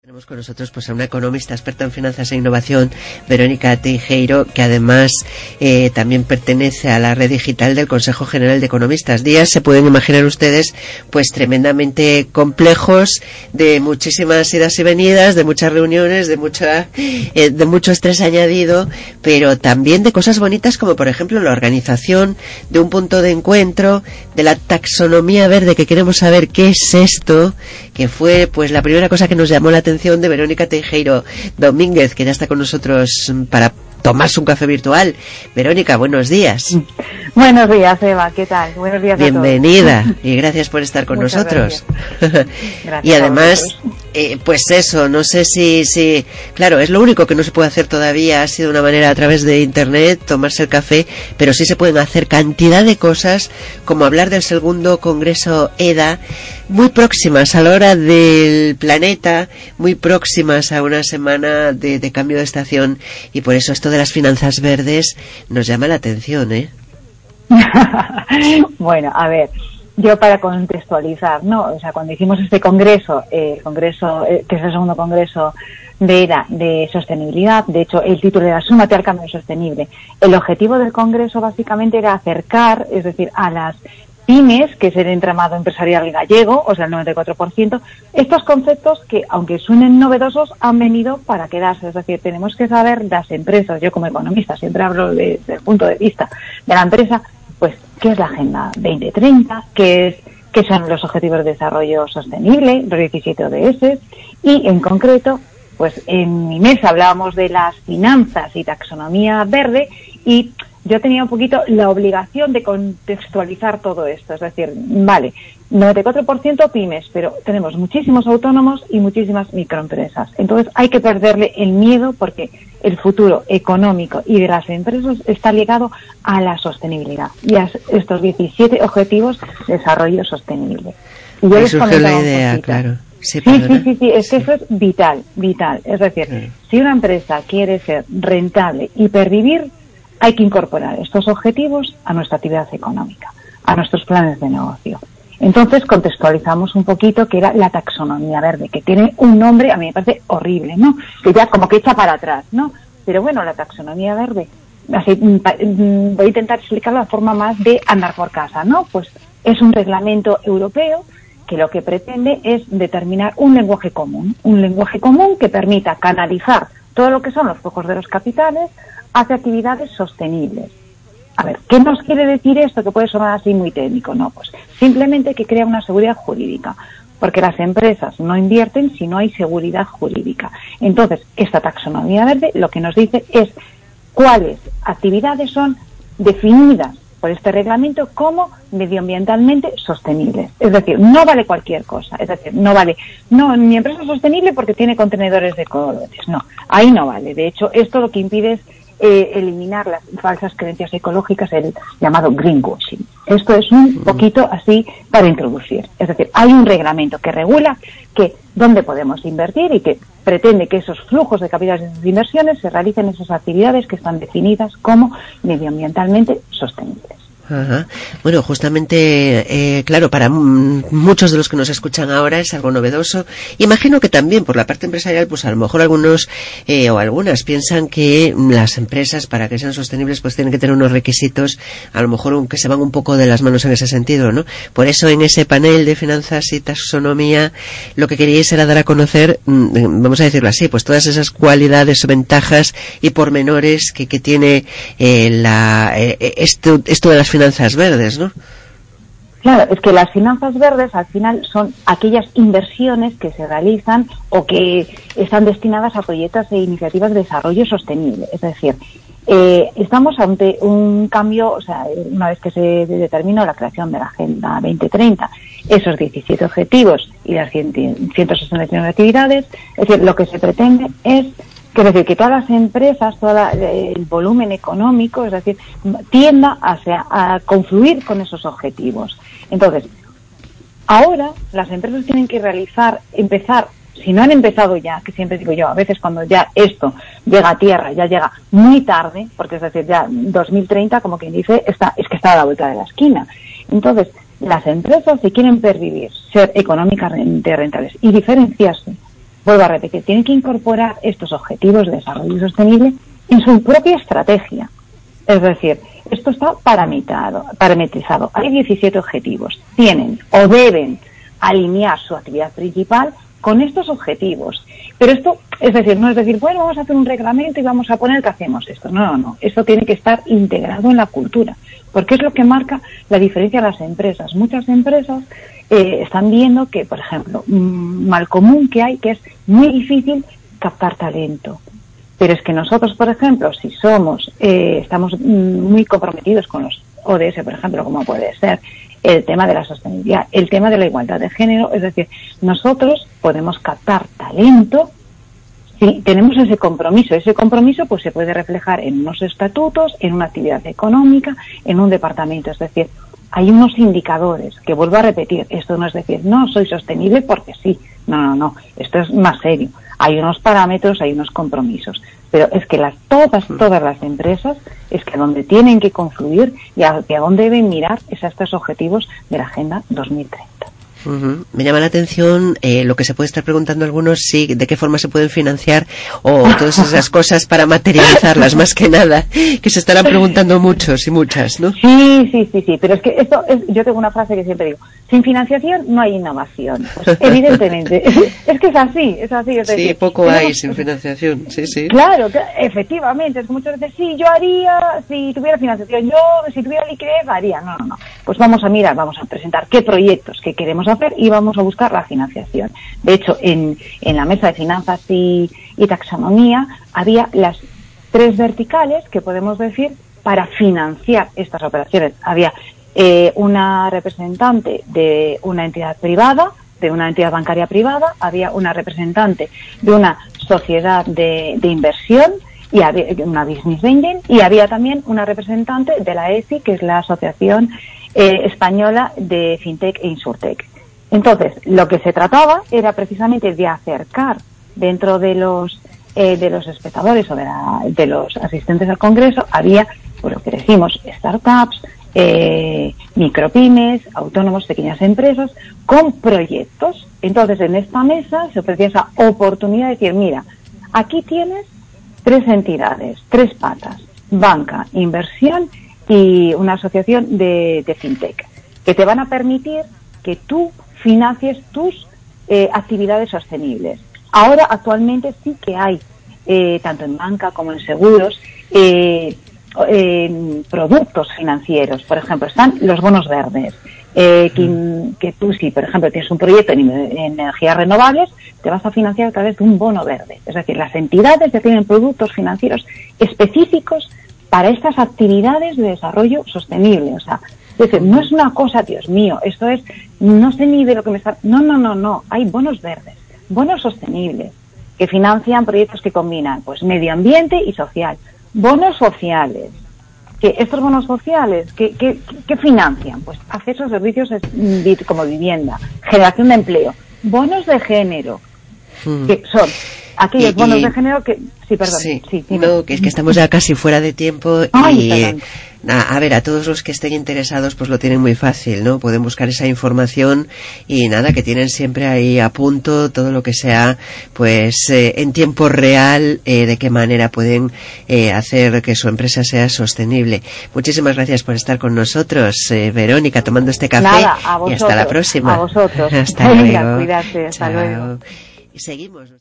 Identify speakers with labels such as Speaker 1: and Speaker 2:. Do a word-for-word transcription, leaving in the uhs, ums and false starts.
Speaker 1: Tenemos con nosotros pues a una economista experta en finanzas e innovación, Verónica Teijeiro, que además eh, también pertenece a la red digital del Consejo General de Economistas. Días, se pueden imaginar ustedes, pues tremendamente complejos, de muchísimas idas y venidas, de muchas reuniones, de mucha, eh, de mucho estrés añadido, pero también de cosas bonitas como por ejemplo la organización de un punto de encuentro, de la taxonomía verde, que queremos saber qué es esto, que fue pues la primera cosa que nos llamó la atención de Verónica Teijeiro Domínguez, que ya está con nosotros para tomarse un café virtual. Verónica, buenos días.
Speaker 2: Buenos días, Eva, ¿qué tal? Buenos días a todos.
Speaker 1: Bienvenida y gracias por estar con Muchas nosotros. Gracias. Gracias. Y además, eh, pues eso, no sé si, si, claro, es lo único que no se puede hacer todavía, ha sido una manera a través de internet, tomarse el café, pero sí se pueden hacer cantidad de cosas, como hablar del segundo Congreso EDA, muy próximas a la hora del planeta, muy próximas a una semana de, de cambio de estación, y por eso esto de las finanzas verdes nos llama la atención, ¿eh?
Speaker 2: Bueno, a ver, yo para contextualizar, ¿no? O sea, cuando hicimos este congreso, eh, el congreso, eh, que es el segundo congreso de EDA de sostenibilidad, de hecho el título era Súmate al cambio sostenible. El objetivo del congreso básicamente era acercar, es decir, a las pymes, que es el entramado empresarial gallego, o sea, el noventa y cuatro por ciento, estos conceptos que, aunque suenen novedosos, han venido para quedarse. Es decir, tenemos que saber las empresas, yo como economista siempre hablo de, desde el punto de vista de la empresa, pues, ¿qué es la Agenda veinte treinta? ¿Qué es, qué son los Objetivos de Desarrollo Sostenible, los diecisiete O D S? Y, en concreto, pues, en mi mesa hablábamos de las finanzas y taxonomía verde, y yo tenía un poquito la obligación de contextualizar todo esto. Es decir, vale, noventa y cuatro por ciento pymes, pero tenemos muchísimos autónomos y muchísimas microempresas. Entonces hay que perderle el miedo, porque el futuro económico y de las empresas está ligado a la sostenibilidad y a estos diecisiete objetivos de desarrollo sostenible. Y yo les
Speaker 1: surge la idea, claro.
Speaker 2: Sí, sí, sí, sí, sí, es que eso es vital, vital. Es decir, sí. Si una empresa quiere ser rentable y pervivir, hay que incorporar estos objetivos a nuestra actividad económica, a nuestros planes de negocio. Entonces contextualizamos un poquito que era la taxonomía verde, que tiene un nombre, a mí me parece horrible, ¿no? Que ya como que echa para atrás, ¿no? Pero bueno, la taxonomía verde, así, voy a intentar explicarlo de forma más de andar por casa, ¿no? Pues es un reglamento europeo que lo que pretende es determinar un lenguaje común, un lenguaje común que permita canalizar todo lo que son los flujos de los capitales hacia actividades sostenibles. A ver, ¿qué nos quiere decir esto? Que puede sonar así muy técnico. No, pues simplemente que crea una seguridad jurídica, porque las empresas no invierten si no hay seguridad jurídica. Entonces, esta taxonomía verde lo que nos dice es cuáles actividades son definidas por este reglamento como medioambientalmente sostenibles. Es decir, no vale cualquier cosa. Es decir, no vale, no, mi empresa es sostenible porque tiene contenedores de colores. No, ahí no vale. De hecho, esto lo que impide es Eh, eliminar las falsas creencias ecológicas, el llamado greenwashing. Esto es un poquito así para introducir. Es decir, hay un reglamento que regula que dónde podemos invertir y que pretende que esos flujos de capitales de inversiones se realicen en esas actividades que están definidas como medioambientalmente sostenibles.
Speaker 1: Ajá. Bueno, justamente, eh, claro, para m- muchos de los que nos escuchan ahora es algo novedoso. Imagino que también por la parte empresarial, pues a lo mejor algunos eh, o algunas piensan que las empresas, para que sean sostenibles, pues tienen que tener unos requisitos, a lo mejor que se van un poco de las manos en ese sentido, ¿no? Por eso en ese panel de finanzas y taxonomía lo que queríais era dar a conocer, vamos a decirlo así, pues todas esas cualidades o ventajas y pormenores que, que tiene eh, la, eh, esto, esto de las finanzas finanzas verdes, ¿no?
Speaker 2: Claro, es que las finanzas verdes al final son aquellas inversiones que se realizan o que están destinadas a proyectos e iniciativas de desarrollo sostenible. Es decir, eh, estamos ante un cambio, o sea, una vez que se determinó la creación de la Agenda veinte treinta, esos diecisiete objetivos y las ciento sesenta y nueve actividades, es decir, lo que se pretende es que, es decir, que todas las empresas, todo la, el volumen económico, es decir, tienda a, a confluir con esos objetivos. Entonces, ahora las empresas tienen que realizar, empezar, si no han empezado ya, que siempre digo yo, a veces cuando ya esto llega a tierra, ya llega muy tarde, porque es decir, ya dos mil treinta, como quien dice, está, es que está a la vuelta de la esquina. Entonces, las empresas, si quieren pervivir, ser económicamente rentables y diferenciarse vuelvo a repetir, tienen que incorporar estos objetivos de desarrollo sostenible en su propia estrategia. Es decir, esto está parametrado, parametrizado. Hay diecisiete objetivos. Tienen o deben alinear su actividad principal con estos objetivos. Pero esto, es decir, no es decir, bueno, vamos a hacer un reglamento y vamos a poner que hacemos esto. No, no, no. Esto tiene que estar integrado en la cultura, porque es lo que marca la diferencia de las empresas. Muchas empresas eh, están viendo que, por ejemplo, un mal común que hay, que es muy difícil captar talento. Pero es que nosotros, por ejemplo, si somos, eh, estamos muy comprometidos con los O D S, por ejemplo, como puede ser el tema de la sostenibilidad, el tema de la igualdad de género, es decir, nosotros podemos captar talento si tenemos ese compromiso. Ese compromiso pues se puede reflejar en unos estatutos, en una actividad económica, en un departamento. Es decir, hay unos indicadores que, vuelvo a repetir, esto no es decir, no, soy sostenible porque sí. No, no, no, esto es más serio. Hay unos parámetros, hay unos compromisos. Pero es que las, todas, todas las empresas, es que donde tienen que confluir y hacia dónde deben mirar es a estos objetivos de la Agenda dos mil treinta.
Speaker 1: Uh-huh. Me llama la atención eh, lo que se puede estar preguntando algunos, sí, de qué forma se pueden financiar o todas esas cosas para materializarlas, más que nada, que se estarán preguntando muchos y muchas, ¿no?
Speaker 2: Sí, sí, sí, sí, pero es que esto, es, yo tengo una frase que siempre digo, sin financiación no hay innovación, pues, evidentemente, es que es así, es así. Es decir,
Speaker 1: sí, poco tenemos, hay sin financiación, sí, sí.
Speaker 2: Claro, efectivamente, es que muchas veces sí, yo haría, si tuviera financiación, yo, si tuviera liquidez, haría, no, no, no, pues vamos a mirar, vamos a presentar qué proyectos que queremos hacer y vamos a buscar la financiación. De hecho, en, en la mesa de finanzas y, y taxonomía había las tres verticales que podemos decir para financiar estas operaciones. Había eh, una representante de una entidad privada, de una entidad bancaria privada, había una representante de una sociedad de, de inversión y había una business angel, y había también una representante de la E S I, que es la Asociación eh, Española de Fintech e Insurtech. Entonces, lo que se trataba era precisamente de acercar dentro de los eh, de los espectadores o de, la, de los asistentes al Congreso, había, por lo que decimos, startups, eh, micropymes, autónomos, pequeñas empresas, con proyectos. Entonces, en esta mesa se ofrecía esa oportunidad de decir, mira, aquí tienes tres entidades, tres patas, banca, inversión y una asociación de, de fintech, que te van a permitir que tú financies tus eh, actividades sostenibles. Ahora, actualmente sí que hay, eh, tanto en banca como en seguros, eh, eh, productos financieros. Por ejemplo, están los bonos verdes, eh, que, que tú, si por ejemplo tienes un proyecto en, en energías renovables, te vas a financiar a través de un bono verde. Es decir, las entidades ya tienen productos financieros específicos para estas actividades de desarrollo sostenible. O sea, es decir, no es una cosa, Dios mío, esto es, no sé ni de lo que me está... No, no, no, no, hay bonos verdes, bonos sostenibles, que financian proyectos que combinan, pues, medio ambiente y social. Bonos sociales, que estos bonos sociales, ¿qué, qué, qué financian? Pues acceso a servicios como vivienda, generación de empleo. Bonos de género, hmm. que son aquellos y, bonos y, de género que... Sí, perdón.
Speaker 1: Sí,
Speaker 2: sí,
Speaker 1: no, que es que estamos ya casi fuera de tiempo.
Speaker 2: Ay,
Speaker 1: y eh, a, a ver, a todos los que estén interesados pues lo tienen muy fácil, ¿no? Pueden buscar esa información y nada, que tienen siempre ahí a punto todo lo que sea pues eh, en tiempo real, eh, de qué manera pueden eh, hacer que su empresa sea sostenible. Muchísimas gracias por estar con nosotros, eh, Verónica, tomando este café.
Speaker 2: Nada, a vosotros,
Speaker 1: y hasta la próxima.
Speaker 2: A vosotros.
Speaker 1: Hasta
Speaker 2: Venga,
Speaker 1: luego.
Speaker 2: Cuídate, hasta
Speaker 1: Chao.
Speaker 2: luego.
Speaker 1: Y seguimos.